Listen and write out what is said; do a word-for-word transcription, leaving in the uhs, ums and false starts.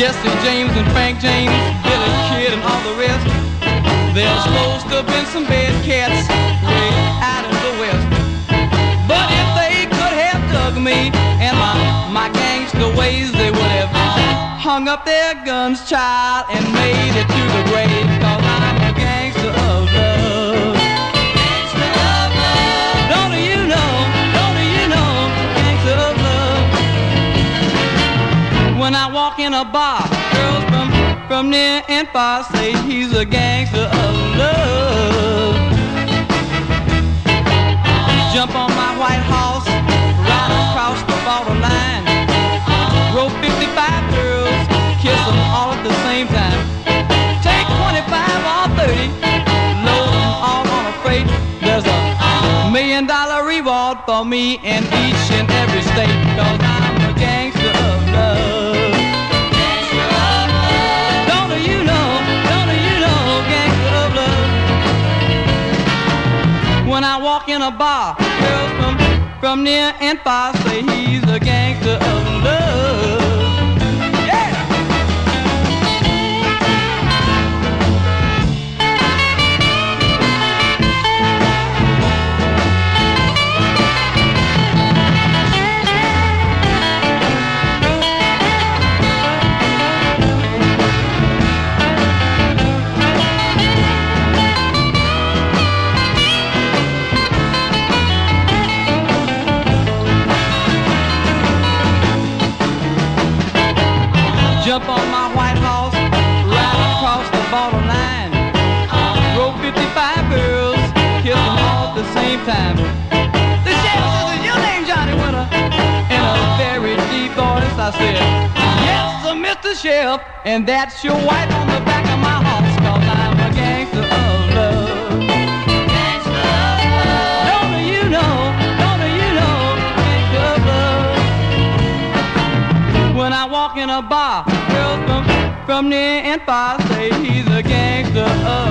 Jesse James and Frank James, Billy Kid and all the rest. There's supposed to have been some bad cats way out in the west. But if they could have dug me and my, my gangster ways, they would have hung up their guns, child, and made it to the grave. Cause I'm a gangster of love. Gangster of love. Don't you know, don't you know, gangster of love. When I walk in a bar, girls from, from near and far say he's a gangster of love. Jump on my white horse, ride across the borderline. Roll fifty-five girls, kiss them all at the same time. Take twenty-five or thirty, load them all on a freight. There's a million dollar reward for me in each and every state. Cause I'm a gangster of love. Gangster of love. Don't you know, don't you know, gangster of love. When I walk in a bar, girls from, from near and far say he's a gangster of love. Jump on my white horse, ride across the borderline. Roll fifty-five girls, kiss them all at the same time. The sheriff says, is your name Johnny Winter? In a very deep voice I said, yes sir, Mister Sheriff, and that's your wife on the back of my horse. Cause I'm a gangster of love. Gangster of love. Don't you know, don't you know, gangster of love. When I walk in a bar, girls from, from near and far say he's a gangster of